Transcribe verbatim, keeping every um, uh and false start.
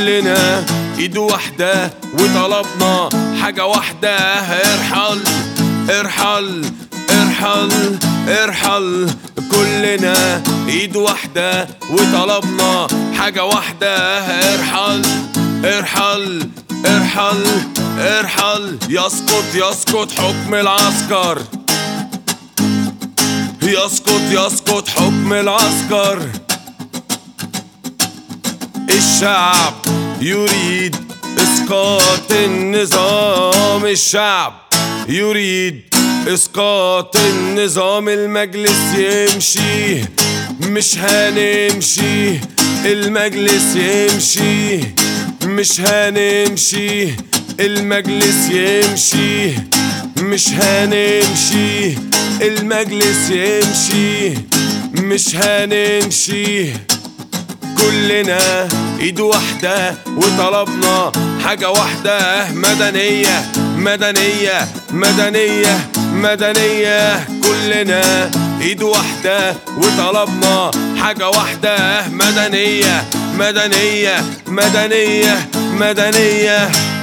كلنا ايد واحدة وطلبنا حاجة واحدة، ارحل ارحل ارحل ارحل. كلنا ايد واحدة وطلبنا حاجة واحدة، ارحل ارحل ارحل ارحل. يسقط يسقط حكم العسكر، يسقط يسقط حكم العسكر. الشعب يريد اسقاط النظام، الشعب يريد اسقاط النظام. المجلس يمشي مش هنمشي، المجلس يمشي مش هنمشي، المجلس يمشي مش هنمشي، المجلس يمشي مش هنمشي. كلنا ايد واحدة وطلبنا حاجة واحدة، مدنية مدنية مدنية مدنية. كلنا ايد واحدة وطلبنا حاجة واحدة، مدنية مدنية مدنية مدنية.